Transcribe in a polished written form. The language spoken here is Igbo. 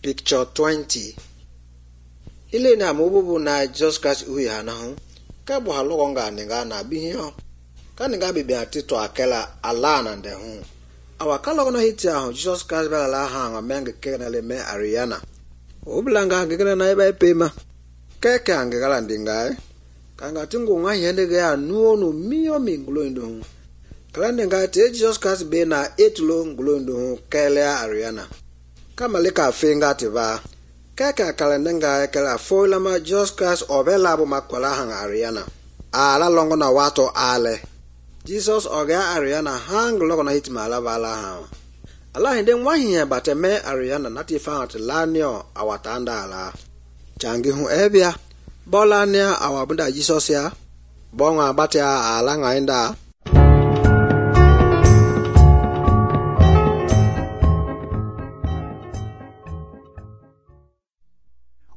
Picture 20. Ile na mububu na Jesus Christ uya na hu. Ka bo halogonga ninga na bihi ka ninga bibi atito akela ala na nde hu. Awakala gona hiti ahụ Jesus Christ bala la ha ngamenga kena le me Ariana. Oblanga ngena na eba epema. Keke angela ndinga kanga tingo nga yende ga nuonu miyo mingulo ndo hu. Kala ndinga te Jesus Christ be na etulo ngulo ndo hu kele Ariana. Kama leka finga tiba. Keke kala ndinga kala foila ma Jesus Christ obela bo makwala hanga Ariana. Ala longo na wato ale. Jesus oga Ariana hang logo na hitima ala bala ha. Ala hinde nwahiye bateme Ariana nati fahat lanio awatanda ala. Changi hu ebia. Bola nia awabunda Jesus ya. Bonga batia ala ngainda.